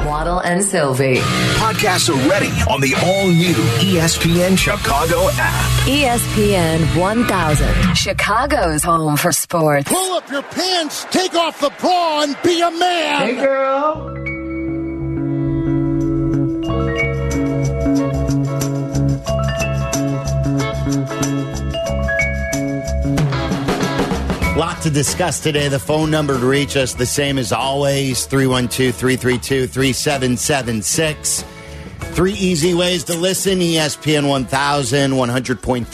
Waddle and Sylvie. Podcasts are ready on the all-new ESPN Chicago app. ESPN 1000. Chicago's home for sports. Pull up your pants, take off the bra, and be a man. Hey, girl. Lot to discuss today. The phone number to reach us, the same as always, 312-332-3776. 3 easy ways to listen. ESPN 1000, 100.3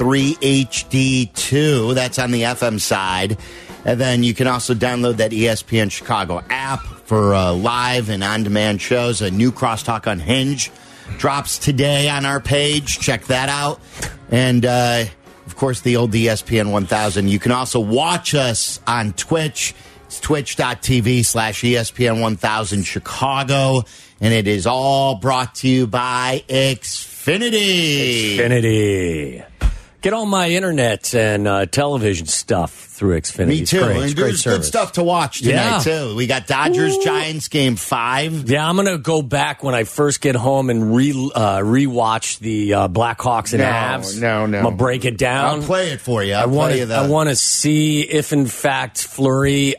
HD2. That's on the FM side. And then you can also download that ESPN Chicago app for live and on-demand shows. A new Crosstalk Unhinged drops today on our page. Check that out. And, of course, the old ESPN 1000. You can also watch us on Twitch. It's twitch.tv/ESPN 1000 Chicago. And it is all brought to you by Xfinity. Xfinity. Get all my internet and television stuff through Xfinity. Me too. It's great There's good stuff to watch tonight, too. We got Dodgers-Giants Game 5. Yeah, I'm going to go back when I first get home and rewatch the Blackhawks and Avs. No. I'm going to break it down. I'll play it for you. I want to see if, in fact, Fleury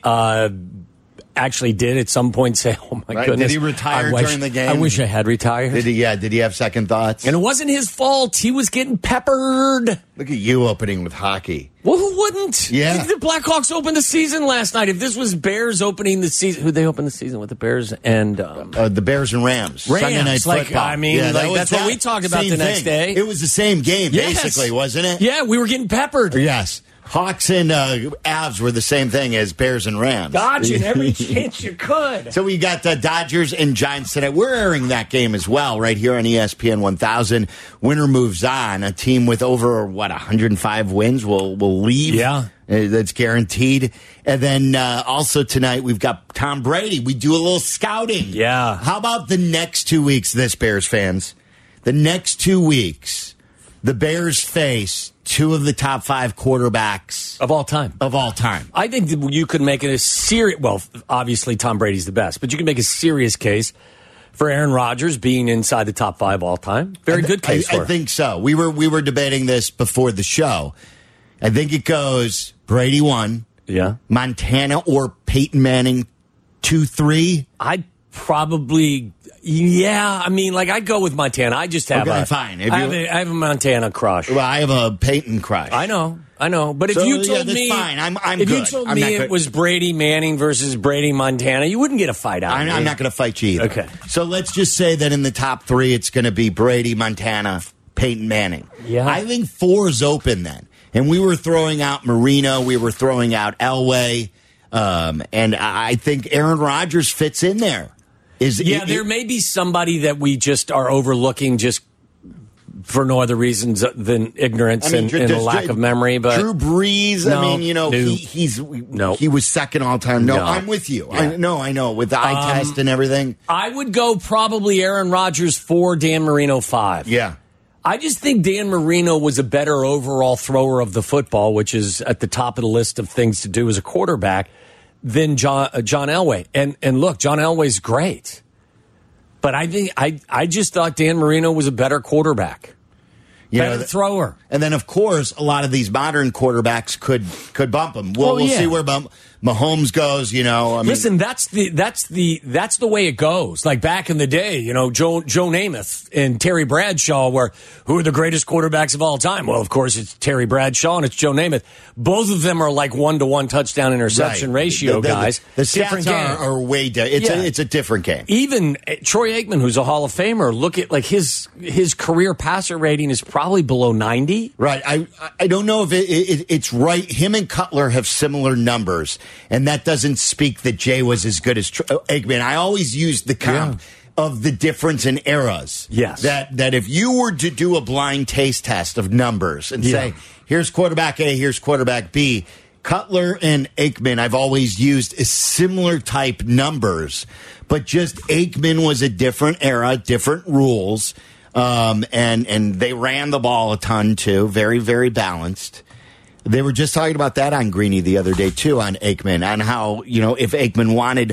actually did at some point say, oh, my goodness. Did he retire during the game? I wish I had retired. Did he have second thoughts? And it wasn't his fault. He was getting peppered. Look at you opening with hockey. Well, who wouldn't? Yeah. The Blackhawks opened the season last night. If this was Bears opening the season, who'd they open the season with? The Bears and... the Bears and Rams. Sunday Night Football. I mean, that's what we talked about the next day. It was the same game, basically, wasn't it? Yeah, we were getting peppered. Yes. Hawks and Avs were the same thing as Bears and Rams. Dodging every chance you could. So we got Dodgers and Giants tonight. We're airing that game as well right here on ESPN 1000. Winner moves on. A team with over, 105 wins will leave. Yeah. That's guaranteed. And then also tonight we've got Tom Brady. We do a little scouting. Yeah. How about the next 2 weeks, Bears fans? The next 2 weeks, the Bears face 2 of the top 5 quarterbacks of all time. I think that you could make it a serious. Well, obviously Tom Brady's the best, but you can make a serious case for Aaron Rodgers being inside the top 5 all time. Very good case for it. I think so. We were debating this before the show. I think it goes Brady 1, yeah, Montana or Peyton Manning 2, 3. I'd probably. Yeah, I mean, I'd go with Montana. I just have fine. I have a Montana crush. Well, I have a Peyton crush. I know. But if you told me, fine. I'm if good. you told me it was Brady Manning versus Brady Montana, you wouldn't get a fight out of me. I'm not going to fight you either. Okay. So let's just say that in the top 3, it's going to be Brady, Montana, Peyton Manning. Yeah. I think 4 is open then. And we were throwing out Marino. We were throwing out Elway. And I think Aaron Rodgers fits in there. There may be somebody that we just are overlooking just for no other reasons than ignorance and a lack of memory. But Drew Brees, he was second all time. No, I'm with you. Yeah. I know with the eye test and everything. I would go probably Aaron Rodgers 4, Dan Marino 5. Yeah. I just think Dan Marino was a better overall thrower of the football, which is at the top of the list of things to do as a quarterback, than John Elway. And look, John Elway's great. But I think I just thought Dan Marino was a better quarterback. Better thrower. And then, of course, a lot of these modern quarterbacks could bump him. We'll see where Mahomes goes, Listen, that's the way it goes. Like back in the day, Joe Namath and Terry Bradshaw who are the greatest quarterbacks of all time? Well, of course, it's Terry Bradshaw and it's Joe Namath. Both of them are like 1-to-1 touchdown interception ratio guys. The stats are way different. It's a different game. Even Troy Aikman, who's a Hall of Famer, look at his career passer rating is probably below 90. Right. I don't know if it's right. Him and Cutler have similar numbers. And that doesn't speak that Jay was as good as Aikman. I always use the comp of the difference in eras. Yes. That if you were to do a blind taste test of numbers and say, here's quarterback A, here's quarterback B, Cutler and Aikman, I've always used as similar type numbers. But just Aikman was a different era, different rules. And they ran the ball a ton, too. Very, very balanced. They were just talking about that on Greeny the other day, too, on Aikman, on how, if Aikman wanted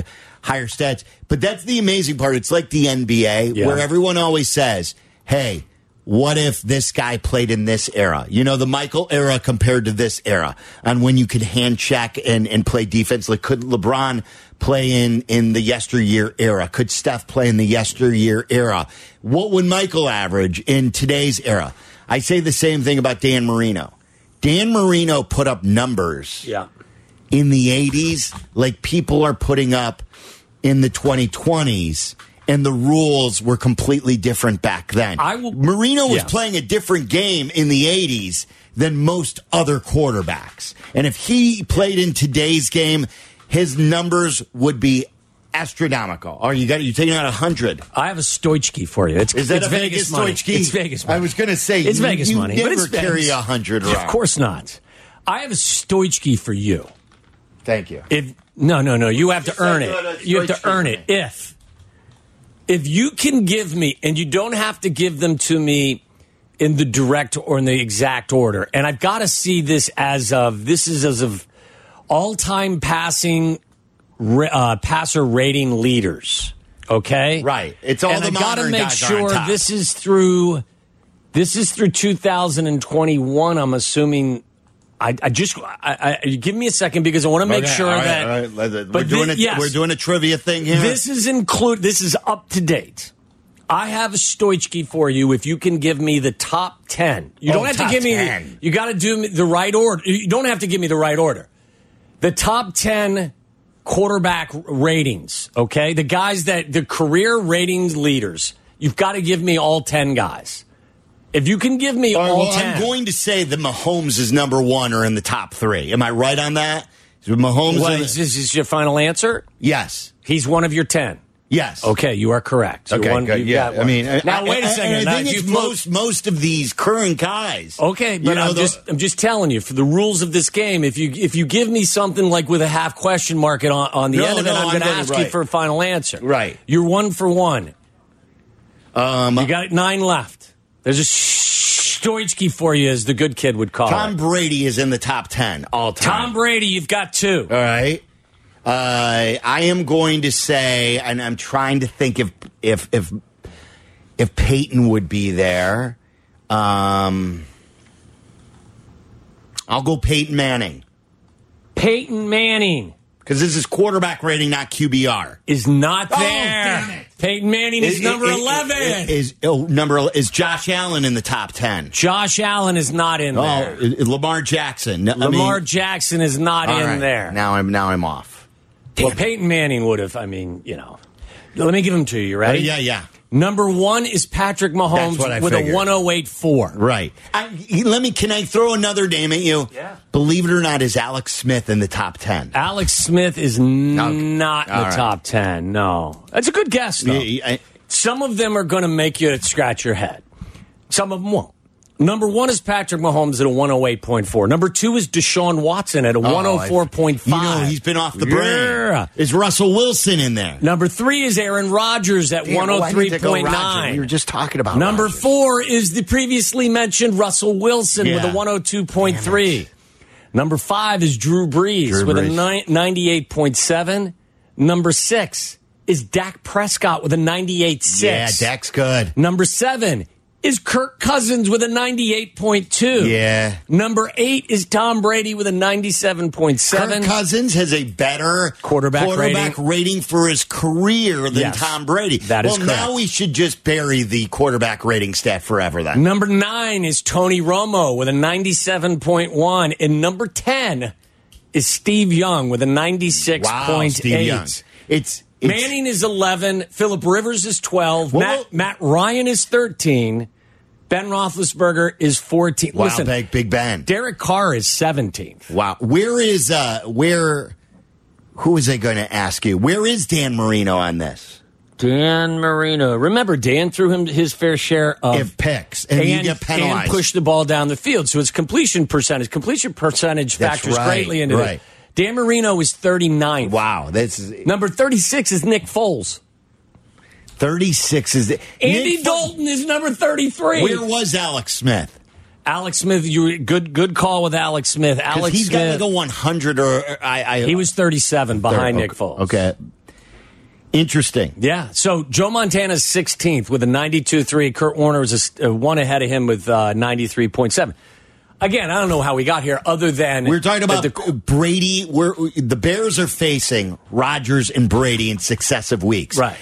higher stats. But that's the amazing part. It's like the NBA where everyone always says, hey, what if this guy played in this era? You know, the Michael era compared to this era on when you could hand check and play defense. Like, could LeBron play in the yesteryear era? Could Steph play in the yesteryear era? What would Michael average in today's era? I say the same thing about Dan Marino. Dan Marino put up numbers in the 80s like people are putting up in the 2020s. And the rules were completely different back then. Marino was playing a different game in the 80s than most other quarterbacks. And if he played in today's game, his numbers would be astronomical. Oh, you taking out 100. I have a Stoichkey for you. It's Vegas money. Stoichkey? It's Vegas money. I was going to say it's Vegas money, never but it's carry Vegas. 100 around. Of course not. I have a Stoichkey for you. Thank you. No. You have to earn it. You have to earn it. If you can give me, and you don't have to give them to me in the direct or in the exact order, and I've got to see this as of all-time passer rating leaders. Okay, right. It's all and the I got to modern make guys sure are on top. this is through 2021. I'm assuming. I give me a second because I want to make sure that. We're doing a trivia thing here. This is up to date. I have a Stoichkey for you. If you can give me the top 10, you don't have to give 10. me. You got to do the right order. You don't have to give me the right order. The top 10 quarterback ratings. Okay, the guys the career ratings leaders. You've got to give me all 10 guys. If you can give me all 10. I'm going to say that Mahomes is number 1 or in the top 3. Am I right on that? Is this your final answer? Yes. He's one of your 10. Yes. Okay, you are correct. Okay, good. Yeah. I mean, now wait a second. I think it's most of these current guys. Okay, but I'm just telling you, for the rules of this game, if you give me something like with a half question mark on the end of it, I'm going to ask you for a final answer. Right. You're 1 for 1. You got 9 left. There's a Stoichkey for you, as the good kid would call it. Tom Brady is in the top 10 all time. Tom Brady, you've got 2. All right. I am going to say, and I'm trying to think if Peyton would be there. I'll go Peyton Manning. Peyton Manning. Because this is quarterback rating, not QBR. Is not there. Damn it. Peyton Manning is number 11. Is Josh Allen in the top 10? Josh Allen is not in there. Lamar Jackson. Jackson is not in there. Now I'm off. Well, Peyton Manning would have. Let me give them to you. You ready? Yeah. Number 1 is Patrick Mahomes with figured. a 108.4. Right. Can I throw another name at you? Yeah. Believe it or not, is Alex Smith in the top 10? Alex Smith is not in the top 10. No. That's a good guess, though. Some of them are going to make you scratch your head. Some of them won't. Number 1 is Patrick Mahomes at a 108.4. Number 2 is Deshaun Watson at a 104.5. You know, he's been off the brain. Yeah. Is Russell Wilson in there? Number 3 is Aaron Rodgers at 103.9. We were just talking about Number Rodgers. 4 is the previously mentioned Russell Wilson with a 102.3. Number 5 is Drew Brees with a 98.7. Number 6 is Dak Prescott with a 98.6. Yeah, Dak's good. Number 7 is Kirk Cousins with a 98.2. Yeah. Number 8 is Tom Brady with a 97.7. Kirk Cousins has a better quarterback rating for his career than Tom Brady. That is correct. Now we should just bury the quarterback rating stat forever then. Number 9 is Tony Romo with a 97.1. And number 10 is Steve Young with a 96.8. Wow, Steve Young. Manning is 11. Phillip Rivers is 12. Matt Ryan is 13. Ben Roethlisberger is 14. Wow, Listen, Big Ben. Derek Carr is 17th. Wow. Who was I going to ask you? Where is Dan Marino on this? Dan Marino. Remember, Dan threw him his fair share of picks, and you get penalized. And pushed the ball down the field. So it's completion percentage. Completion percentage factors greatly into it. Dan Marino is 39th. Wow. Number 36 is Nick Foles. 36 is... Andy Dalton is number 33. Where was Alex Smith? Alex Smith, good call with Alex Smith. He's got like a 100 or... he was 37 behind Nick Foles. Okay. Interesting. Yeah. So Joe Montana's 16th with a 92.3. Kurt Warner was one ahead of him with 93.7. Again, I don't know how we got here other than... We're talking about Brady. The Bears are facing Rodgers and Brady in successive weeks. Right.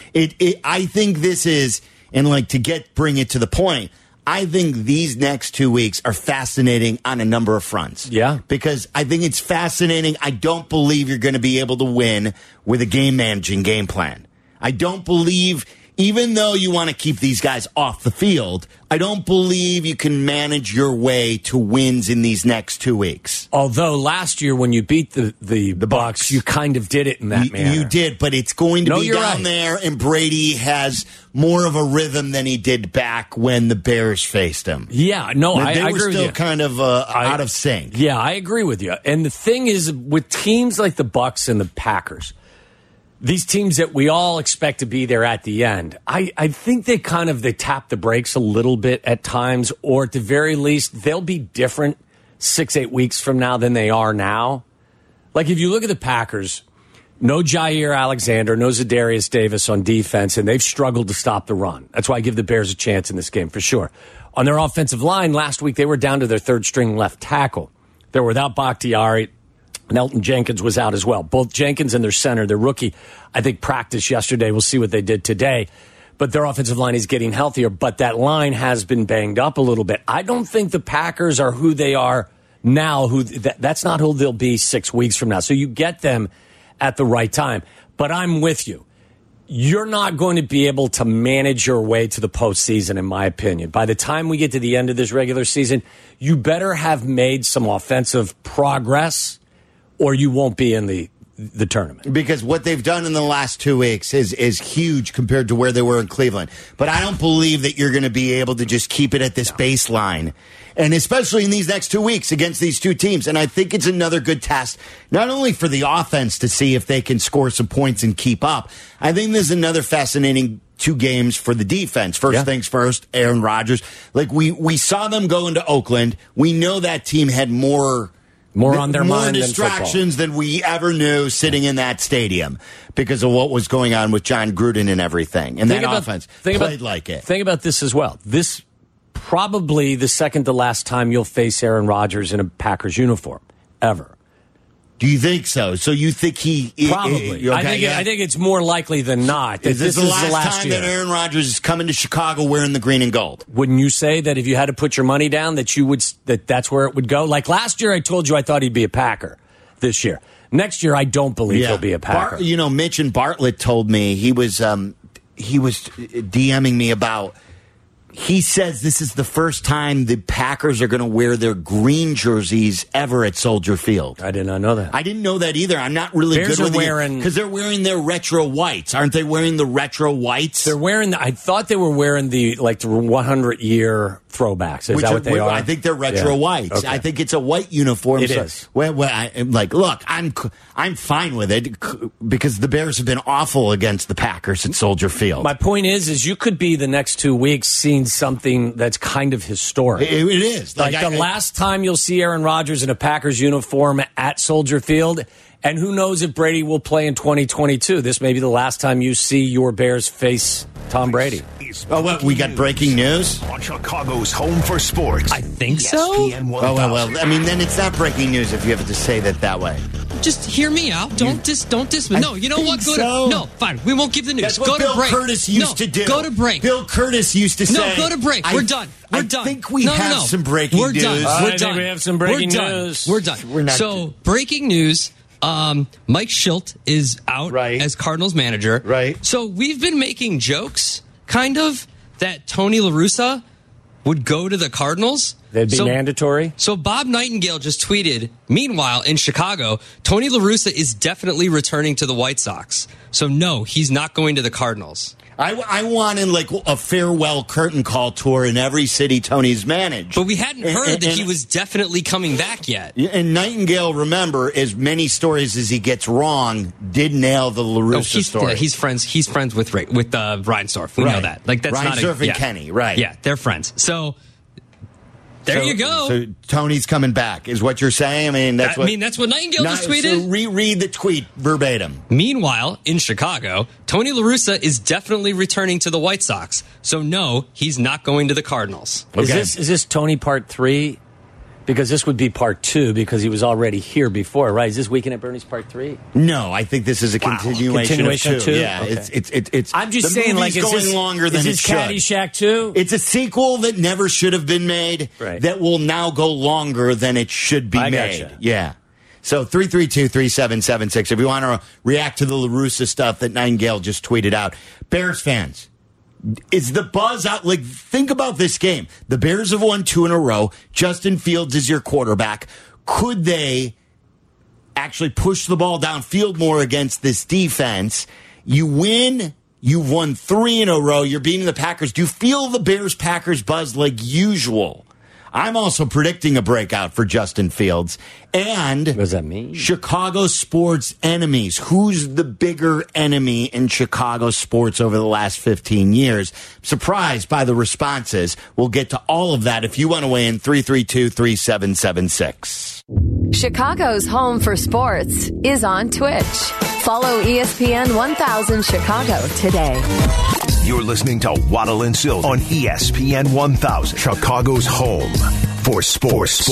I think this is, and like to bring it to the point, I think these next 2 weeks are fascinating on a number of fronts. Yeah. Because I think it's fascinating. I don't believe you're going to be able to win with a game-managing game plan. I don't believe, even though you want to keep these guys off the field, I don't believe you can manage your way to wins in these next 2 weeks. Although last year when you beat the Bucks, you kind of did it in that manner. You did, but it's going to be down there, and Brady has more of a rhythm than he did back when the Bears faced him. Yeah, no, I agree with you. They were still kind of out of sync. Yeah, I agree with you. And the thing is, with teams like the Bucks and the Packers, these teams that we all expect to be there at the end, I think they tap the brakes a little bit at times, or at the very least, they'll be different 6-8 weeks from now than they are now. Like if you look at the Packers, no Jair Alexander, no Zadarius Davis on defense, and they've struggled to stop the run. That's why I give the Bears a chance in this game for sure. On their offensive line, last week they were down to their third string left tackle. They were without Bakhtiari. Elton Jenkins was out as well. Both Jenkins and their center, their rookie, I think practiced yesterday. We'll see what they did today. But their offensive line is getting healthier. But that line has been banged up a little bit. I don't think the Packers are who they are now. That's not who they'll be 6 weeks from now. So you get them at the right time. But I'm with you. You're not going to be able to manage your way to the postseason, in my opinion. By the time we get to the end of this regular season, you better have made some offensive progress, or you won't be in the tournament. Because what they've done in the last 2 weeks is huge compared to where they were in Cleveland. But I don't believe that you're going to be able to just keep it at this baseline. And especially in these next 2 weeks against these two teams. And I think it's another good test, not only for the offense to see if they can score some points and keep up. I think there's another fascinating 2 games for the defense. First things first, Aaron Rodgers. Like we saw them go into Oakland. We know that team had more on their mind, more distractions than we ever knew sitting in that stadium because of what was going on with John Gruden and everything. And that offense played like it. Think about this as well. This probably the second to last time you'll face Aaron Rodgers in a Packers uniform ever. Do you think so? So you think he probably? Okay, I think it's more likely than not. That is this the last time that Aaron Rodgers is coming to Chicago wearing the green and gold? Wouldn't you say that if you had to put your money down that's where it would go? Like last year, I told you I thought he'd be a Packer. This year, next year, I don't believe he'll be a Packer. Mitch and Bartlett told me he was DMing me about. He says this is the first time the Packers are going to wear their green jerseys ever at Soldier Field. I did not know that. I didn't know that either. I'm not really Bears good with wearing because they're wearing their retro whites. Aren't they wearing the retro whites? They're wearing. I thought they were wearing the 100-year throwbacks. Is that what they are? I think they're retro whites. Okay. I think it's a white uniform. It is. Look, I'm fine with it because the Bears have been awful against the Packers at Soldier Field. My point is you could be the next 2 weeks seeing something that's kind of historic. It is. Like the last time you'll see Aaron Rodgers in a Packers uniform at Soldier Field, and who knows if Brady will play in 2022. This may be the last time you see your Bears face Tom Brady. Oh, what? We got breaking news? On Chicago's Home for Sports. I think so. Oh, well. I mean, then it's not breaking news if you have to say that way. Just hear me out. Don't dismiss. No, you know what? Fine. We won't give the news. That's what Bill Curtis used to do. Go to break. Bill Curtis used to say. No, go to break. We're done. I think we have some breaking news. We're done. We have some breaking news. We're done. We're not. So, breaking news. Mike Schilt is out as Cardinals manager. Right. So we've been making jokes, kind of, that Tony La Russa would go to the Cardinals. That'd be mandatory. So Bob Nightingale just tweeted, meanwhile, in Chicago, Tony La Russa is definitely returning to the White Sox. So no, he's not going to the Cardinals. I wanted a farewell curtain call tour in every city Tony's managed. But we hadn't heard that he was definitely coming back yet. And Nightingale, remember, as many stories as he gets wrong, did nail the La Russa story. Yeah, he's friends with Reinsdorf. We know that. Like that's Reinsdorf and Kenny, right. Yeah, they're friends. So There you go. So Tony's coming back, is what you're saying? I mean, that's what Nightingale just tweeted. So reread the tweet verbatim. Meanwhile, in Chicago, Tony La Russa is definitely returning to the White Sox. So no, he's not going to the Cardinals. Okay. Is this Tony part 3? Because this would be part 2 because he was already here before, right? Is this Weekend at Bernie's part 3? No, I think this is a continuation of 2. Yeah, okay. It's. I'm just saying, like, it's going longer than it should. Caddyshack 2? It's a sequel that never should have been made. Right. That will now go longer than it should be made. Gotcha. Yeah. So 332-3776. If you want to react to the La Russa stuff that Nightingale just tweeted out, Bears fans. Is the buzz out? Like, think about this game. The Bears have won 2 in a row. Justin Fields is your quarterback. Could they actually push the ball downfield more against this defense? You win. You've won 3 in a row. You're beating the Packers. Do you feel the Bears-Packers buzz like usual? I'm also predicting a breakout for Justin Fields. And what does that mean? Chicago sports enemies. Who's the bigger enemy in Chicago sports over the last 15 years? Surprised by the responses. We'll get to all of that if you want to weigh in. 332-3776. Chicago's home for sports is on Twitch. Follow ESPN 1000 Chicago today. You're listening to Waddle and Silver on ESPN 1000, Chicago's home for sports.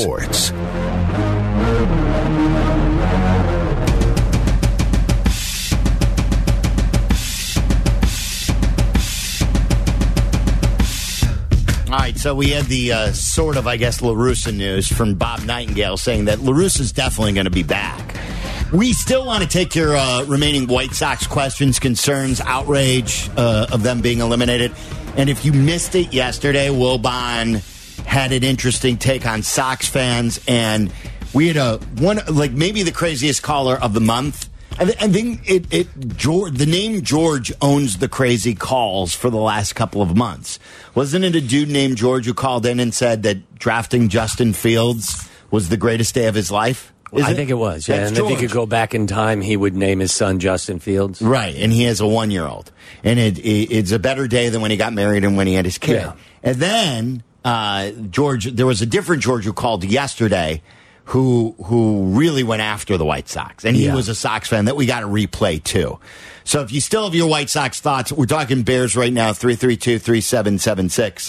All right, so we had the sort of, I guess, La Russa news from Bob Nightingale saying that La Russa's definitely going to be back. We still want to take your remaining White Sox questions, concerns, outrage of them being eliminated. And if you missed it yesterday, Wilbon had an interesting take on Sox fans, and we had maybe the craziest caller of the month. I think the name George owns the crazy calls for the last couple of months. Wasn't it a dude named George who called in and said that drafting Justin Fields was the greatest day of his life? I think it was, yeah. And if he could go back in time, he would name his son Justin Fields. Right, and he has a 1-year-old. And it's a better day than when he got married and when he had his kid. Yeah. And then George, there was a different George who called yesterday who really went after the White Sox. And he was a Sox fan that we got to replay, too. So if you still have your White Sox thoughts, we're talking Bears right now, 332-3776.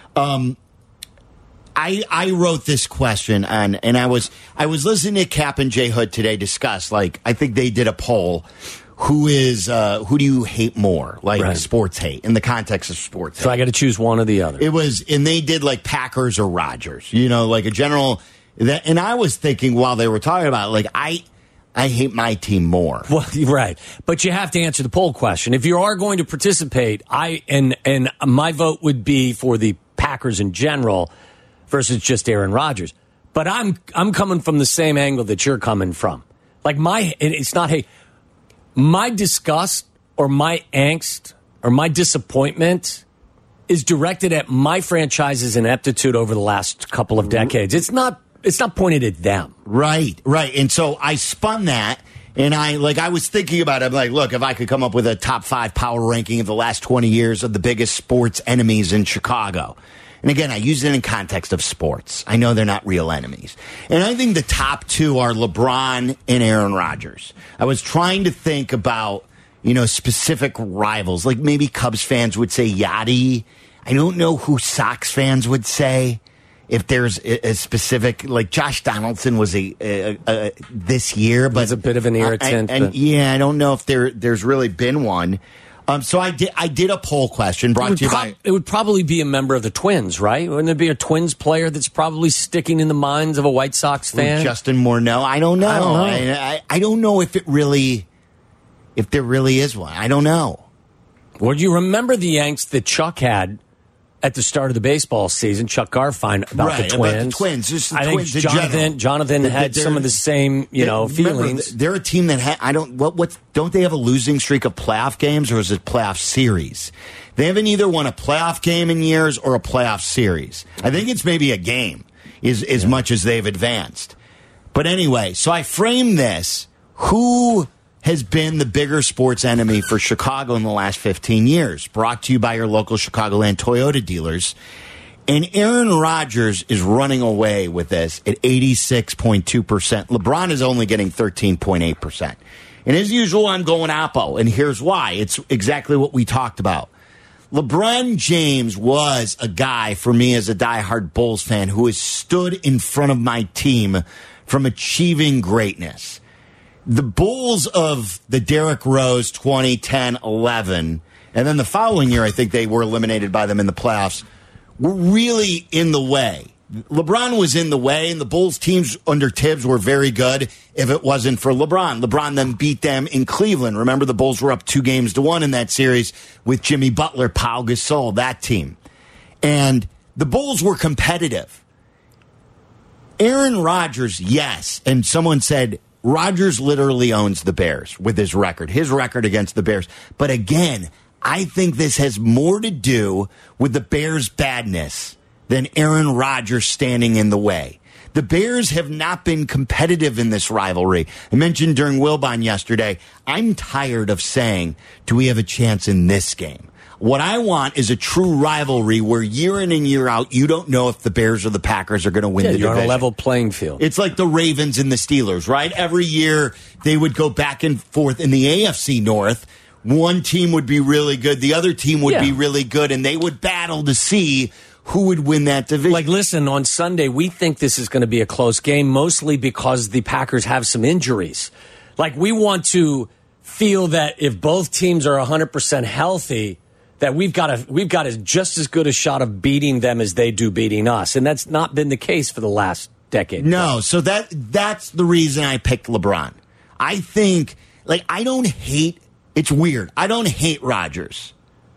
I wrote this question on, and I was listening to Cap and Jay Hood today discuss, like, I think they did a poll. Who do you hate more? Like, sports hate, in the context of sports hate. So I got to choose one or the other. It was, and they did like Packers or Rodgers, like a general, and I was thinking while they were talking about it, like, I hate my team more. Well, right. But you have to answer the poll question. If you are going to participate, and my vote would be for the Packers in general versus just Aaron Rodgers. But I'm coming from the same angle that you're coming from. Like, it's not hate. My disgust or my angst or my disappointment is directed at my franchise's ineptitude over the last couple of decades. It's not pointed at them. Right. And so I spun that, and I was thinking about it. I'm like, look, if I could come up with a top 5 power ranking of the last 20 years of the biggest sports enemies in Chicago. And again, I use it in context of sports. I know they're not real enemies. And I think the top 2 are LeBron and Aaron Rodgers. I was trying to think about, specific rivals. Like maybe Cubs fans would say Yachty. I don't know who Sox fans would say. If there's a specific, like Josh Donaldson was this year, but he's a bit of an irritant. I don't know if there's really been one. So I did a poll question brought to you by... It would probably be a member of the Twins, right? Wouldn't there be a Twins player that's probably sticking in the minds of a White Sox fan? Justin Morneau? I don't know. I don't know if there really is one. I don't know. Well, do you remember the angst that Chuck had at the start of the baseball season, Chuck Garfien, about the Twins? About the Twins. Just the Twins think Jonathan had some of the same, feelings. Remember, they're a team that don't they have a losing streak of playoff games, or is it playoff series? They haven't either won a playoff game in years or a playoff series. I think it's maybe a game as much as they've advanced. But anyway, so I framed this. Who has been the bigger sports enemy for Chicago in the last 15 years? Brought to you by your local Chicagoland Toyota dealers. And Aaron Rodgers is running away with this at 86.2%. LeBron is only getting 13.8%. And as usual, I'm going Oppo, and here's why. It's exactly what we talked about. LeBron James was a guy, for me as a diehard Bulls fan, who has stood in front of my team from achieving greatness. The Bulls of the Derrick Rose 2010-11, and then the following year, I think they were eliminated by them in the playoffs, were really in the way. LeBron was in the way, and the Bulls teams under Tibbs were very good if it wasn't for LeBron. LeBron then beat them in Cleveland. Remember, the Bulls were up 2-1 in that series with Jimmy Butler, Pau Gasol, that team. And the Bulls were competitive. Aaron Rodgers, yes. And someone said, Rodgers literally owns the Bears with his record against the Bears. But again, I think this has more to do with the Bears' badness than Aaron Rodgers standing in the way. The Bears have not been competitive in this rivalry. I mentioned during Wilbon yesterday, I'm tired of saying, do we have a chance in this game? What I want is a true rivalry where year in and year out, you don't know if the Bears or the Packers are going to win the division. You're on a level playing field. It's like the Ravens and the Steelers, right? Every year they would go back and forth in the AFC North. One team would be really good. The other team would be really good, and they would battle to see who would win that division. Like, listen, on Sunday, we think this is going to be a close game, mostly because the Packers have some injuries. Like, we want to feel that if both teams are 100% healthy, that we've got just as good a shot of beating them as they do beating us. And that's not been the case for the last decade. No, so that's the reason I picked LeBron. I think, I don't hate, it's weird. I don't hate Rodgers.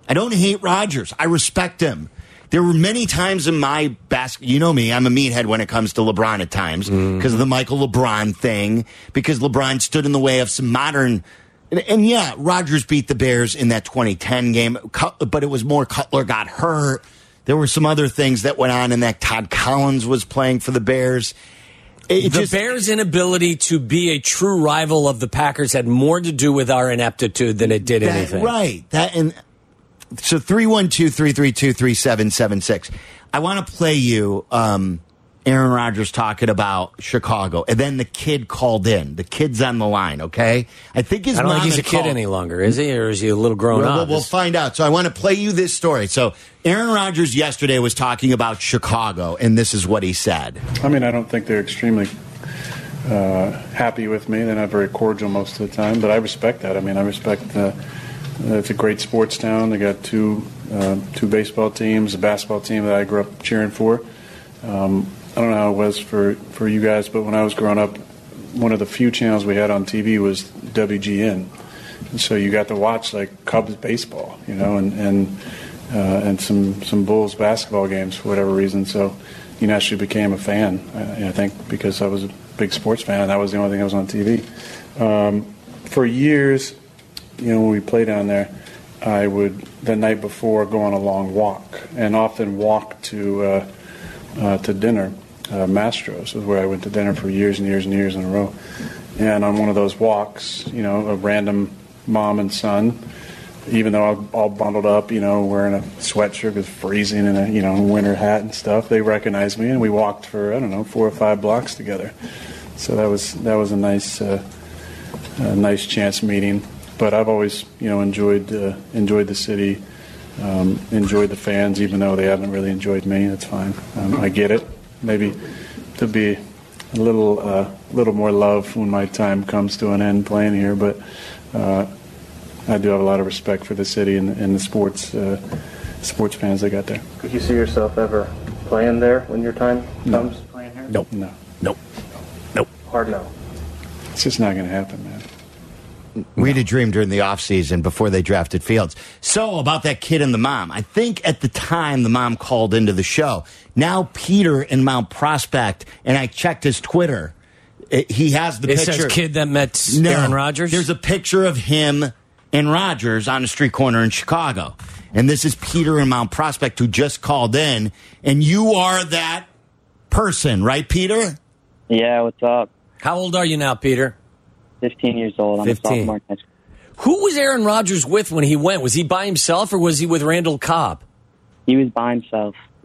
I respect him. There were many times in my basketball, you know me, I'm a meathead when it comes to LeBron at times because of the Michael LeBron thing, because LeBron stood in the way of some modern, and yeah, Rodgers beat the Bears in that 2010 game, but it was more Cutler got hurt. There were some other things that went on in that. Todd Collins was playing for the Bears. The Bears' inability to be a true rival of the Packers had more to do with our ineptitude than it did anything. Right. So 312-332-3776. I want to play you Aaron Rodgers talking about Chicago, and then the kid called in. The kid's on the line, okay? I think his mom. I don't think he's a kid any longer, is he? Or is he a little grown up? We'll find out. So I want to play you this story. So Aaron Rodgers yesterday was talking about Chicago, and this is what he said. I mean, I don't think they're extremely happy with me. They're not very cordial most of the time, but I respect that. I mean, I respect it's a great sports town. They got two baseball teams, a basketball team that I grew up cheering for. I don't know how it was for you guys, but when I was growing up, one of the few channels we had on TV was WGN. And so you got to watch like Cubs baseball, and some Bulls basketball games for whatever reason. So you naturally became a fan, I think, because I was a big sports fan, and that was the only thing that was on TV. For years, when we played down there, I would, the night before, go on a long walk, and often walk to dinner. Mastro's was where I went to dinner for years and years and years in a row. And on one of those walks, a random mom and son, even though I'm all bundled up, wearing a sweatshirt, it was freezing, and a winter hat and stuff, they recognized me, and we walked for 4 or 5 blocks together. So that was a nice chance meeting. But I've always enjoyed the city, enjoyed the fans, even though they haven't really enjoyed me. That's fine. I get it. Maybe to be a little more love when my time comes to an end playing here, but I do have a lot of respect for the city and the sports fans they got there. Could you see yourself ever playing there when your time comes? Playing here? Nope. Hard no. It's just not going to happen, man. We had a dream during the offseason before they drafted Fields. So, about that kid and the mom. I think at the time the mom called into the show. Now, Peter in Mount Prospect, and I checked his Twitter. He has the picture. It says kid that met Aaron Rodgers? There's a picture of him and Rodgers on a street corner in Chicago. And this is Peter in Mount Prospect who just called in. And you are that person, right, Peter? Yeah, what's up? How old are you now, Peter? 15 years old. I'm 15. a sophomore in high school. Who was Aaron Rodgers with when he went? Was he by himself or was he with Randall Cobb? He was by himself.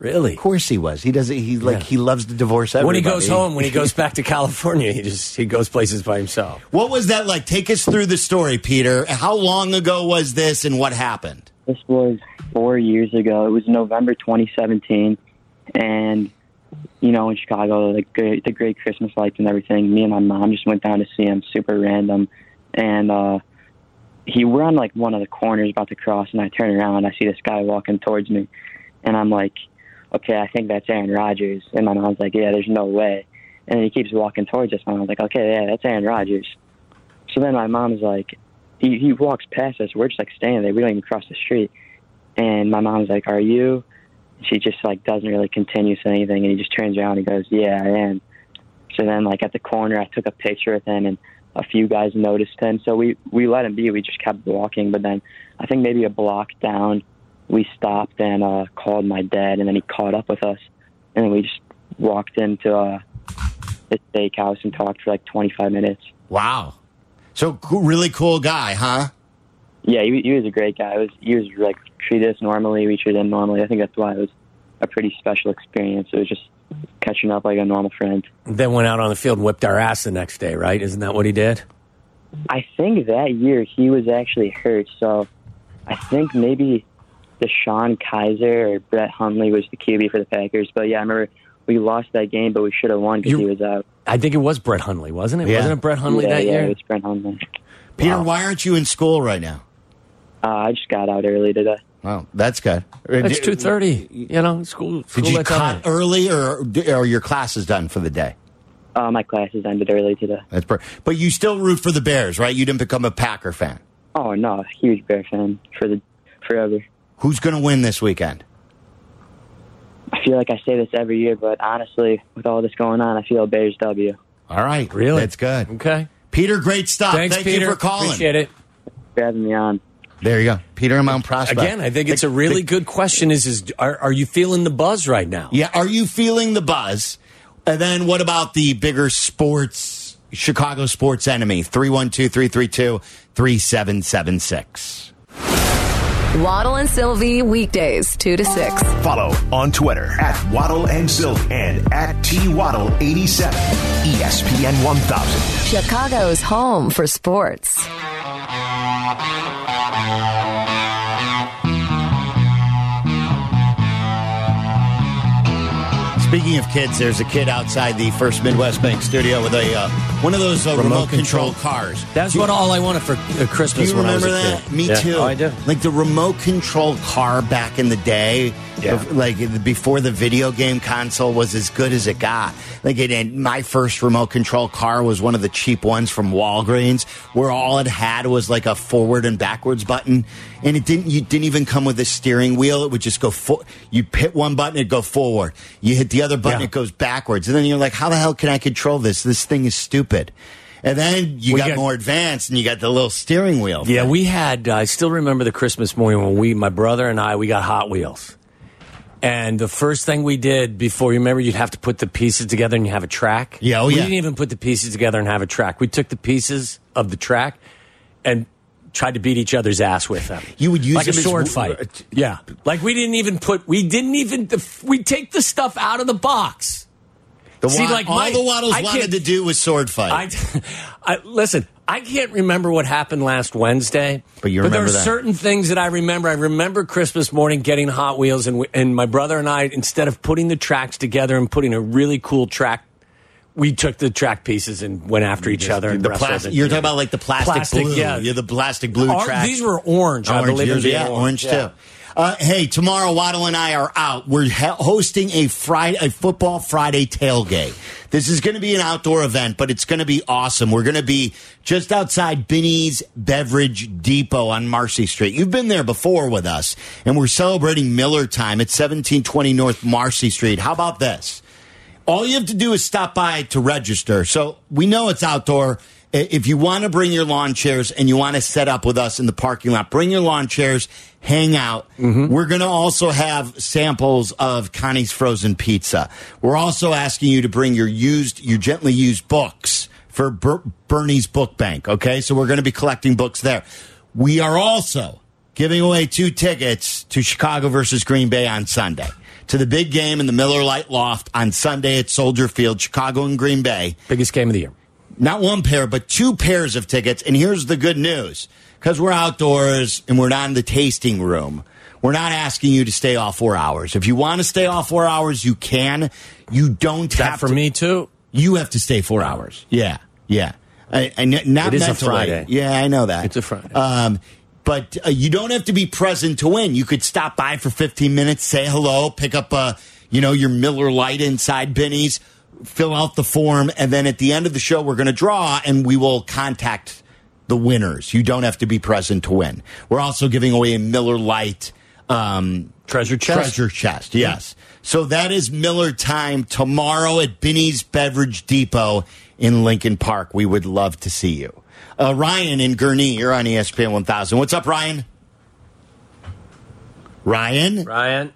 Really? Of course he was. He does it. He loves to divorce everybody. When he goes home, when he goes back to California, he goes places by himself. What was that like? Take us through the story, Peter. How long ago was this, and what happened? This was 4 years ago. It was November 2017, and in Chicago, the great Christmas lights and everything. Me and my mom just went down to see him, super random, and we're on one of the corners about to cross, and I turn around, I see this guy walking towards me, and I'm like, okay, I think that's Aaron Rodgers. And my mom's like, yeah, there's no way. And then he keeps walking towards us, and I'm like, okay, yeah, that's Aaron Rodgers. So then my mom's like, he walks past us. We're just standing there. We don't even cross the street. And my mom's like, are you? She just doesn't really continue saying anything, and he just turns around and goes, yeah, I am. So then at the corner, I took a picture with him, and a few guys noticed him. So we let him be. We just kept walking. But then I think maybe a block down, we stopped and called my dad, and then he caught up with us. And then we just walked into this steakhouse and talked for 25 minutes. Wow. So really cool guy, huh? Yeah, he was a great guy. He was treated us normally. We treated him normally. I think that's why it was a pretty special experience. It was just catching up like a normal friend. Then went out on the field and whipped our ass the next day, right? Isn't that what he did? I think that year he was actually hurt. So I think maybe Deshaun Kaiser or Brett Hundley was the QB for the Packers. But yeah, I remember we lost that game, but we should have won because he was out. I think it was Brett Hundley, wasn't it? Yeah. Wasn't it Brett Hundley that year? Yeah, it was Brett Hundley. Peter, why aren't you in school right now? I just got out early today. Oh, that's good. It's 2:30. School. Did you cut early, or your class is done for the day? My classes ended early today. That's but you still root for the Bears, right? You didn't become a Packer fan. Oh no, huge Bear fan forever. Who's going to win this weekend? I feel like I say this every year, but honestly, with all this going on, I feel Bears W. All right, really, that's good. Okay, Peter, great stuff. Thanks, Thank Peter. you for calling. Appreciate it. Thanks for having me on. There you go. Peter in Mount Prospect. Again, I think it's a really good question. Are you feeling the buzz right now? Yeah, are you feeling the buzz? And then what about the bigger Chicago sports enemy? 312-332-3776. Waddle and Sylvie, weekdays, 2 to 6. Follow on Twitter @Waddle and Sylvie and @TWaddle87. ESPN 1000. Chicago's home for sports. Speaking of kids, there's a kid outside the First Midwest Bank studio with one of those remote control cars. That's all I wanted for Christmas. Do you remember that? Kid. Me too. Oh, I do. Like the remote control car back in the day, before the video game console was as good as it got. My first remote control car was one of the cheap ones from Walgreens, where all it had was a forward and backwards button, and you didn't even come with a steering wheel. It would just go you hit one button, it'd go forward. You hit the other button, it goes backwards. And then you're like, how the hell can I control this? This thing is stupid. And then you got more advanced, and you got the little steering wheel. Yeah, we had, I still remember the Christmas morning when my brother and we got Hot Wheels. And the first thing we did before, you remember you'd have to put the pieces together and you have a track? Yeah, we didn't even put the pieces together and have a track. We took the pieces of the track and tried to beat each other's ass with them. You would use like a sword fight. Yeah. We take the stuff out of the box. All the Waddles wanted to do was sword fight. Listen, I can't remember what happened last Wednesday. But you remember there are certain things that I remember. I remember Christmas morning getting Hot Wheels, and my brother and I, instead of putting the tracks together and putting a really cool track, we took the track pieces and went after each other. And you're talking about the plastic blue. Yeah, the plastic blue track. These were orange. I believe. Orange too. Hey, tomorrow Waddle and I are out. We're hosting a Football Friday tailgate. This is going to be an outdoor event, but it's going to be awesome. We're going to be just outside Binny's Beverage Depot on Marcy Street. You've been there before with us, and we're celebrating Miller time at 1720 North Marcy Street. How about this? All you have to do is stop by to register. So we know it's outdoor. If you want to bring your lawn chairs and you want to set up with us in the parking lot, bring your lawn chairs, hang out. Mm-hmm. We're going to also have samples of Connie's Frozen Pizza. We're also asking you to bring your gently used books for Bernie's Book Bank, okay? So we're going to be collecting books there. We are also giving away 2 tickets to Chicago versus Green Bay on Sunday. To the big game in the Miller Lite Loft on Sunday at Soldier Field, Chicago and Green Bay. Biggest game of the year. Not 1 pair, but 2 pairs of tickets. And here's the good news. Because we're outdoors and we're not in the tasting room, we're not asking you to stay all 4 hours. If you want to stay all 4 hours, you can. You don't have for me, too? You have to stay 4 hours. Yeah. Not it is mentally. a Friday. Yeah, I know that. It's a Friday. But you don't have to be present to win. You could stop by for 15 minutes, say hello, pick up your Miller Lite inside Benny's, fill out the form, and then at the end of the show, we're going to draw, and we will contact the winners. You don't have to be present to win. We're also giving away a Miller Lite treasure chest. Treasure chest, yes. So that is Miller time tomorrow at Benny's Beverage Depot in Lincoln Park. We would love to see you. Ryan in Gurnee, you're on ESPN 1000. What's up, Ryan? Ryan?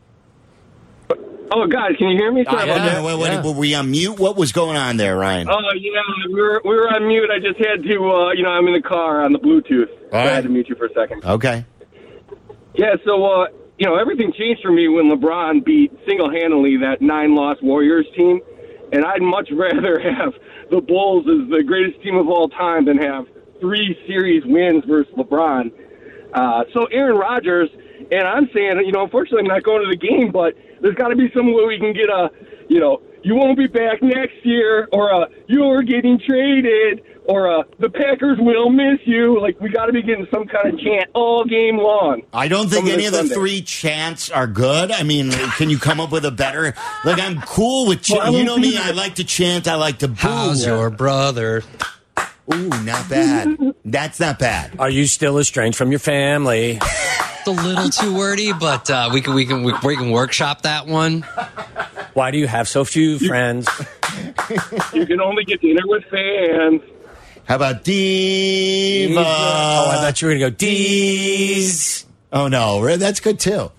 Oh, guys, can you hear me? Were we on mute? What was going on there, Ryan? Oh, we were on mute. I just had to, I'm in the car on the Bluetooth. So I had to mute you for a second. Okay. Yeah, so, everything changed for me when LeBron beat single-handedly that 9-loss Warriors team. And I'd much rather have the Bulls as the greatest team of all time than have 3 series wins versus LeBron. So Aaron Rodgers, and I'm saying, unfortunately I'm not going to the game, but there's got to be some way we can get you won't be back next year, or you're getting traded, or the Packers will miss you. Like, we got to be getting some kind of chant all game long. I don't think any of the 3 chants are good. I mean, can you come up with a better? Like, I'm cool with you know me. I like to chant. I like to boo. How's your brother? Ooh, not bad. That's not bad. Are you still estranged from your family? It's a little too wordy, but we can workshop that one. Why do you have so few friends? You can only get dinner with fans. How about Diva? Oh, I thought you were going to go Deez. Oh, no. That's good, too.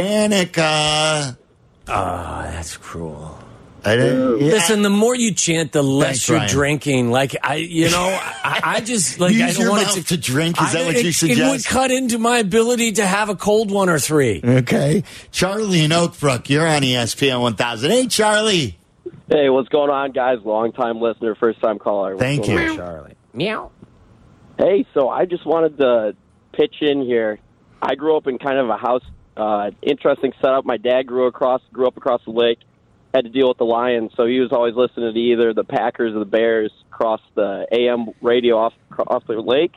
Danica. Oh, that's cruel. Listen, the more you chant, the less Thanks, you're Ryan. drinking. Like, I just like Use I don't your want mouth it to drink. Is that what you suggest? It would cut into my ability to have a cold 1 or 3. Okay, Charlie in Oak Brook, you're on ESPN 1000. Hey, Charlie. Hey, what's going on, guys? Long-time listener, first-time caller. Thank you, Charlie. Meow. Hey, so I just wanted to pitch in here. I grew up in kind of a house, interesting setup. My dad grew up across the lake. Had to deal with the Lions, so he was always listening to either the Packers or the Bears across the AM radio off the lake.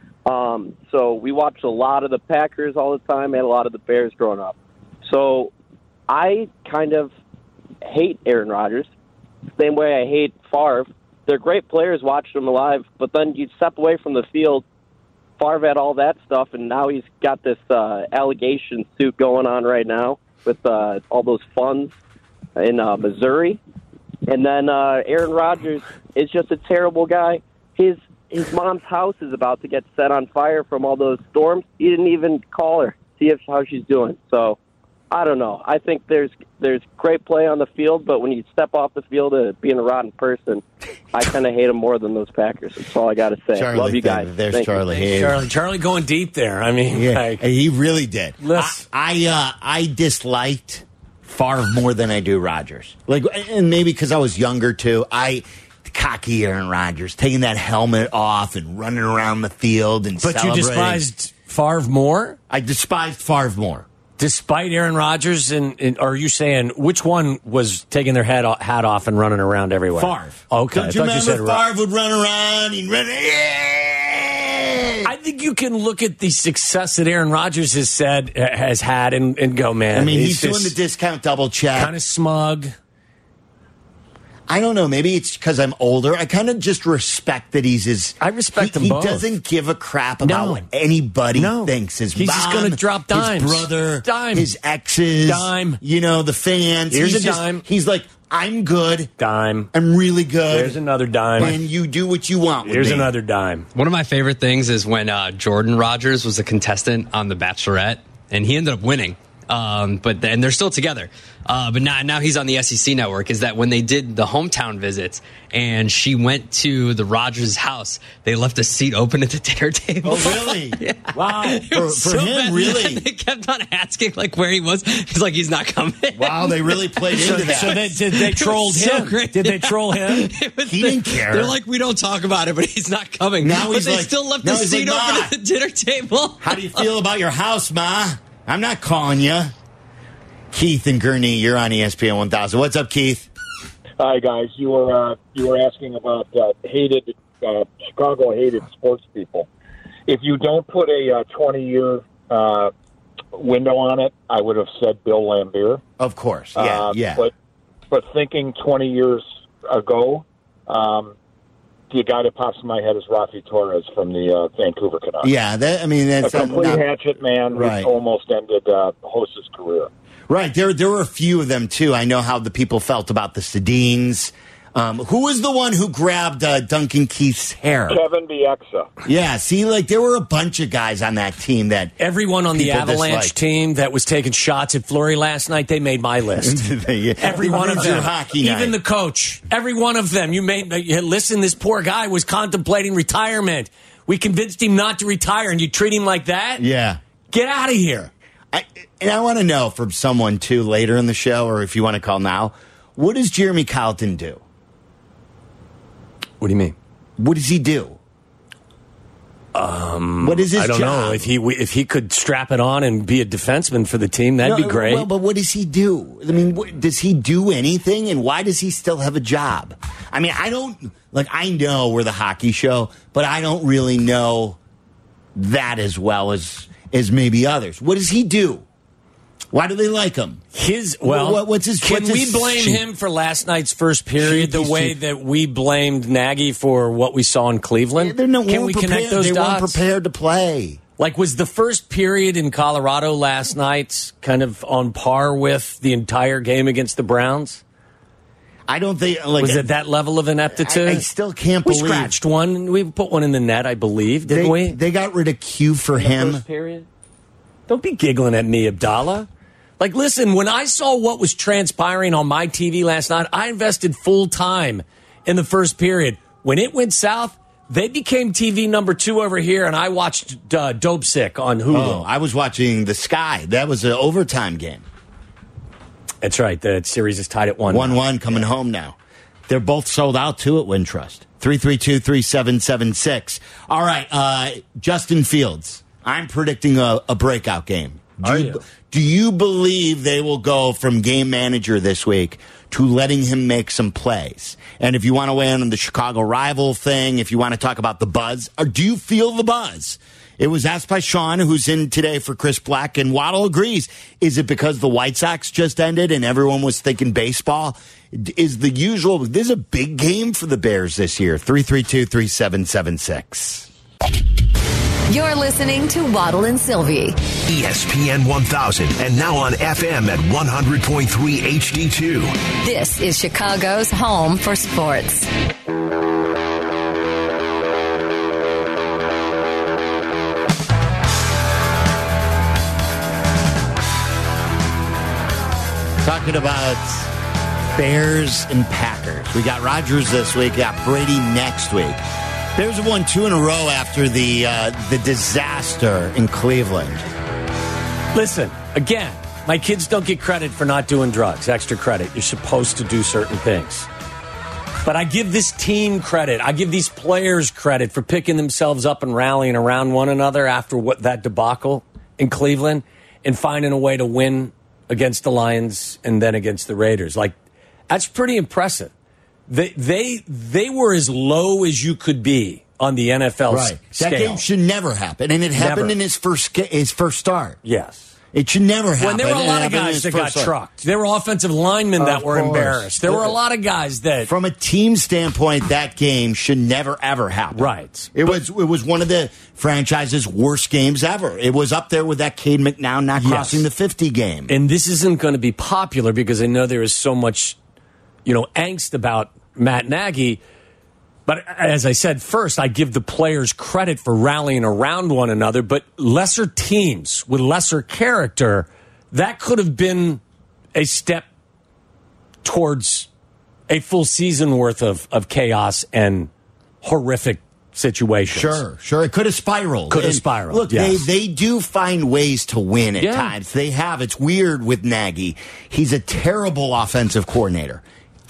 So we watched a lot of the Packers all the time and a lot of the Bears growing up. So I kind of hate Aaron Rodgers, same way I hate Favre. They're great players, watched them live, but then you step away from the field. Favre had all that stuff, and now he's got this allegation suit going on right now with all those funds in Missouri. And then Aaron Rodgers is just a terrible guy. His mom's house is about to get set on fire from all those storms. He didn't even call her, see how she's doing. So I don't know. I think there's great play on the field, but when you step off the field to being a rotten person, I kind of hate him more than those Packers. That's all I got to say. Charlie, love you guys. There's Thank Charlie. you. Charlie going deep there. I mean, Yeah, he really did. Listen. I disliked Favre more than I do Rodgers. Like, and maybe because I was younger too. Cocky Aaron Rodgers taking that helmet off and running around the field and but celebrating. you despised Favre more? I despised Favre more. Despite Aaron Rodgers, and are you saying which one was taking their hat off and running around everywhere? Favre. Okay, Don't you remember Favre would run around? He'd run. I think you can look at the success that Aaron Rodgers has had and go, man. I mean, he's doing the discount double check. Kind of smug. I don't know. Maybe it's because I'm older. I kind of just respect that I respect him both. He doesn't give a crap about what anybody thinks. His He's mom, just going to drop dimes. His brother, dime. His exes, dime. The fans. Here's a dime. He's like, I'm good. Dime. I'm really good. There's another dime. And you do what you want with Here's me. another dime. One of my favorite things is when Jordan Rodgers was a contestant on The Bachelorette, and he ended up winning. But they're still together. But now he's on the SEC network. Is that when they did the hometown visits and she went to the Rodgers house, they left a seat open at the dinner table. Oh, really? Yeah. Wow. For him, really? They kept on asking like where he was. He's like, he's not coming. Wow, they really played into that. So they trolled him. Great. Did they troll him? He didn't care. They're like, we don't talk about it, but he's not coming. Now but they still left the seat open at the dinner table. How do you feel about your house, Ma? I'm not calling you. Keith and Gurney, you're on ESPN 1000. What's up, Keith? Hi, guys. You were asking about Chicago hated sports people. If you don't put a 20-year window on it, I would have said Bill Laimbeer. Of course, yeah. But thinking 20 years ago, the guy that pops in my head is Rafi Torres from the Vancouver Canucks. Yeah, that's a complete hatchet man who almost ended Host's career. Right, there were a few of them, too. I know how the people felt about the Sedins. Who was the one who grabbed Duncan Keith's hair? Kevin Bieksa. Yeah, see, there were a bunch of guys on that team that... Everyone on the Avalanche team that was taking shots at Fleury last night, they made my list. Every one of them. Even the coach. Every one of them. Listen, this poor guy was contemplating retirement. We convinced him not to retire, and you treat him like that? Yeah. Get out of here. I want to know from someone, too, later in the show, or if you want to call now, what does Jeremy Colleton do? What do you mean? What does he do? What is his job? I don't know. If he could strap it on and be a defenseman for the team, that'd be great. Well, but what does he do? I mean, does he do anything? And why does he still have a job? I mean, I know we're the hockey show, but I don't really know that as well as maybe others. What does he do? Why do they like him? What's his? Can we blame him for last night's first period the way that we blamed Nagy for what we saw in Cleveland? Can we connect those dots? They weren't prepared to play. Was the first period in Colorado last night kind of on par with the entire game against the Browns? I don't think... was it that level of ineptitude? I still can't believe... We scratched one. We put one in the net, I believe, didn't we? They got rid of Q for him. First period? Don't be giggling at me, Abdallah. Listen, when I saw what was transpiring on my TV last night, I invested full time in the first period. When it went south, they became TV number 2 over here, and I watched Dope Sick on Hulu. Oh, I was watching The Sky. That was an overtime game. That's right. The series is tied at 1-1. 1-1 coming home now. They're both sold out, too, at Wintrust. 332-3776. All right, Justin Fields. I'm predicting a breakout game. Do you believe they will go from game manager this week to letting him make some plays? And if you want to weigh in on the Chicago rival thing, if you want to talk about the buzz, or do you feel the buzz? It was asked by Sean, who's in today for Chris Black, and Waddle agrees. Is it because the White Sox just ended and everyone was thinking baseball? Is the usual, this is a big game for the Bears this year. 332-3776. You're listening to Waddle and Sylvie. ESPN 1000 and now on FM at 100.3 HD2. This is Chicago's home for sports. Talking about Bears and Packers. We got Rodgers this week, got Brady next week. Bears have won 2 in a row after the disaster in Cleveland. Listen, again, my kids don't get credit for not doing drugs, extra credit. You're supposed to do certain things. But I give this team credit. I give these players credit for picking themselves up and rallying around one another after that debacle in Cleveland and finding a way to win against the Lions and then against the Raiders. That's pretty impressive. They were as low as you could be on the NFL scale. That game should never happen, and it happened in his first start. Yes. It should never happen. When there were a lot of guys that got trucked. There were offensive linemen that were embarrassed. There were a lot of guys that... From a team standpoint, that game should never, ever happen. Right. It was one of the franchise's worst games ever. It was up there with that Cade McNown not crossing the 50 game. And this isn't going to be popular because I know there is so much, angst about Matt Nagy. But as I said, first, I give the players credit for rallying around one another, but lesser teams with lesser character, that could have been a step towards a full season worth of chaos and horrific situations. Sure. It could have spiraled. Look, yes. they do find ways to win at times. They have. It's weird with Nagy. He's a terrible offensive coordinator.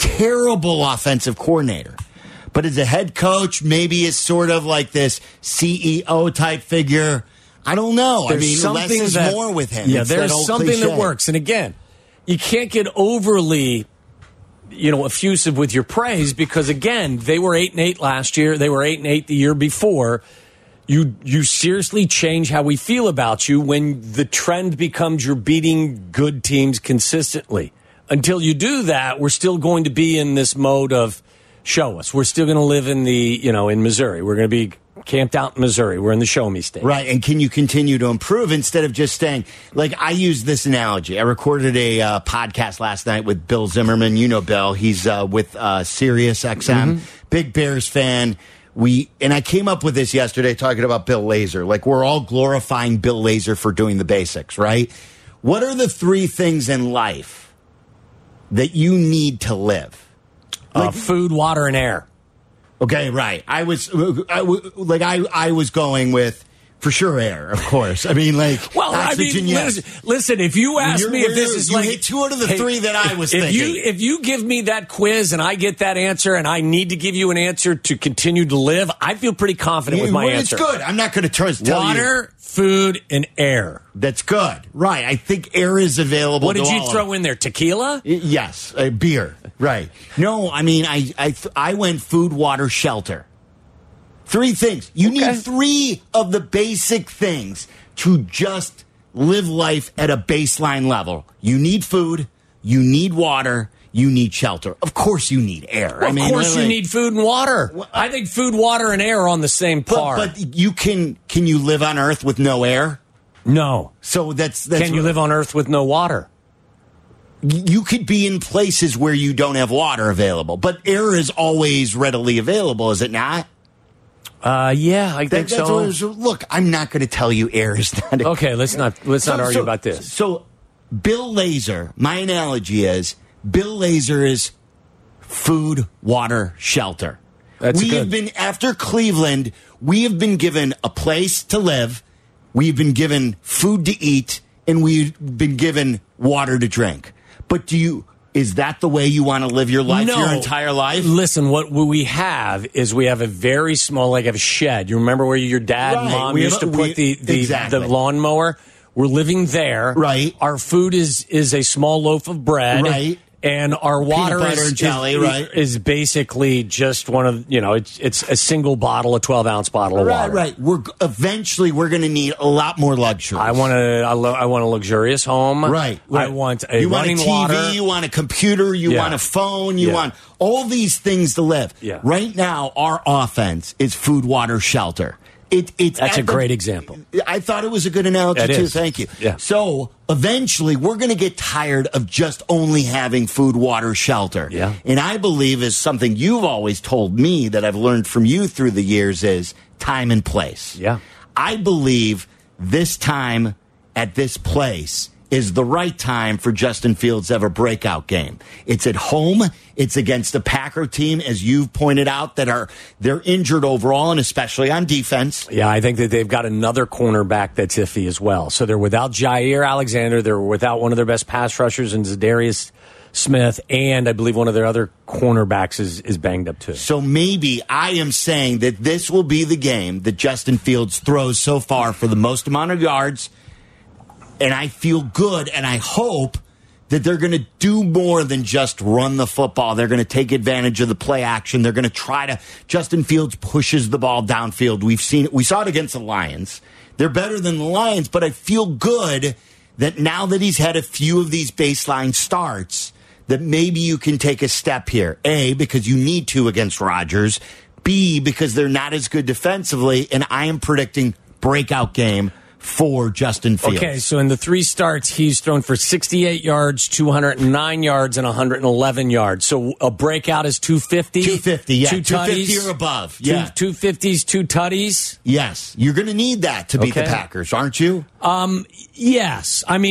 But as a head coach, maybe it's sort of like this CEO type figure. I don't know. Less is more with him. Yeah, it's there's that old something cliche. that works. And again, you can't get overly, effusive with your praise because, again, they were 8-8 last year. They were 8-8 the year before. You seriously change how we feel about you when the trend becomes you're beating good teams consistently. Until you do that, we're still going to be in this mode of show us. We're still going to live in in Missouri. We're going to be camped out in Missouri. We're in the show me state. Right. And can you continue to improve instead of just staying? Like, I use this analogy. I recorded a podcast last night with Bill Zimmerman. You know Bill. He's with Sirius XM. Big Bears fan. And I came up with this yesterday talking about Bill Lazor. Like, we're all glorifying Bill Lazor for doing the basics, right? What are the 3 things in life that you need to live? Food, water, and air. Okay, right. I was going with, for sure, air, of course. Listen, if you ask me if this is you hit 2 out of the 3 that I was thinking. If you give me that quiz and I get that answer and I need to give you an answer to continue to live, I feel pretty confident with my answer. It's good. I'm not going to tell you. Water, food, and air. That's good. Right. I think air is available. What did you throw in there? Tequila? Yes. Beer. Right. No, I went food, water, shelter. 3 things. You need 3 of the basic things to just live life at a baseline level. You need food, you need water, you need shelter. Of course you need air. Well, of course you need food and water. I think food, water, and air are on the same par. But you can you live on Earth with no air? No. So that's can you live on Earth with no water? You could be in places where you don't have water available, but air is always readily available, is it not? Yeah, I think so. Look, I'm not going to tell you air is not. Okay, let's not argue about this. So, Bill Lazor, my analogy is Bill Lazor is food, water, shelter. We have been, after Cleveland, we have been given a place to live, we've been given food to eat, and we've been given water to drink. But is that the way you want to live your life, your entire life? Listen, what we have is we have a very small, like a shed. You remember where your dad and mom used to put the lawnmower? We're living there. Right. Our food is a small loaf of bread. Right. And our water is basically just one of, it's a single bottle, a 12-ounce bottle of water. Right. Eventually we're going to need a lot more luxury. I want a luxurious home. Right. I want a running TV, water. You want a computer, you want a phone, you want all these things to live. Yeah. Right now, our offense is food, water, shelter. That's a great example. I thought it was a good analogy, too. Thank you. Yeah. So, eventually, we're going to get tired of just only having food, water, shelter. Yeah. And I believe is something you've always told me that I've learned from you through the years is time and place. Yeah. I believe this time at this place is the right time for Justin Fields to have a breakout game. It's at home. It's against a Packer team, as you've pointed out, they're injured overall, and especially on defense. Yeah, I think that they've got another cornerback that's iffy as well. So they're without Jair Alexander. They're without one of their best pass rushers in Zadarius Smith, and I believe one of their other cornerbacks is banged up too. So maybe I am saying that this will be the game that Justin Fields throws so far for the most amount of yards. And I feel good, and I hope that they're going to do more than just run the football. They're going to take advantage of the play action. They're going to try to. Justin Fields pushes the ball downfield. We saw it against the Lions. They're better than the Lions, but I feel good that now that he's had a few of these baseline starts, that maybe you can take a step here. A, because you need to against Rodgers. B, because they're not as good defensively, and I am predicting breakout game for Justin Fields. Okay, so in the 3 starts, he's thrown for 68 yards, 209 yards, and 111 yards. So a breakout is 250? 250, yeah. 2 250 tutties? or above. Yeah. 250s, 2 tutties? Yes. You're going to need that to beat the Packers, aren't you? Yes. I mean,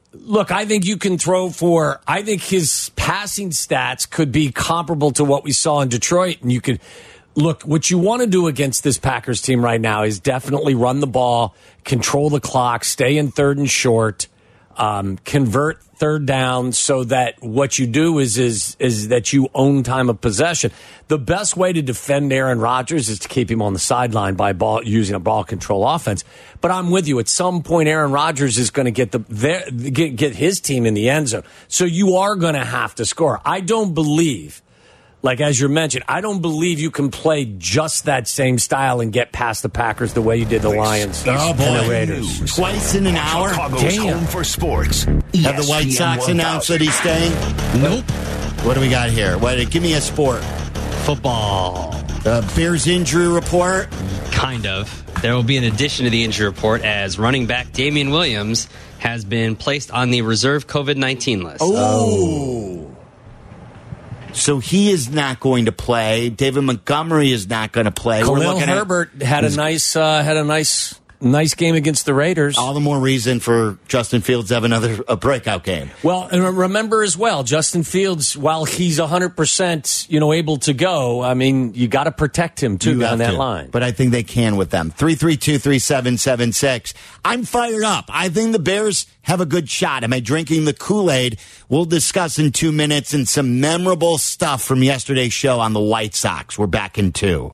Look, I think you can throw for. I think his passing stats could be comparable to what we saw in Detroit, and you could look. What you want to do against this Packers team right now is definitely run the ball, control the clock, stay in third and short, convert third down, so that what you do is that you own time of possession. The best way to defend Aaron Rodgers is to keep him on the sideline by using a ball control offense. But I'm with you. At some point, Aaron Rodgers is going to get his team in the end zone. So you are going to have to score. I don't believe, like as you mentioned, I don't believe you can play just that same style and get past the Packers the way you did the Lions and the Raiders. Twice in an hour? Chicago's home for sports. Have the White Sox announced that he's staying? Nope. What do we got here? Give me a sport. Football. Bears injury report? Kind of. There will be an addition to the injury report as running back Damian Williams has been placed on the reserve COVID-19 list. Oh. So he is not going to play. David Montgomery is not going to play. Khalil Herbert had a nice game against the Raiders. All the more reason for Justin Fields to have a breakout game. Well, and remember as well, Justin Fields, while he's 100%, able to go, I mean, you got to protect him too down that line. But I think they can with them. 332-3776. I'm fired up. I think the Bears have a good shot. Am I drinking the Kool-Aid? We'll discuss in 2 minutes and some memorable stuff from yesterday's show on the White Sox. We're back in 2.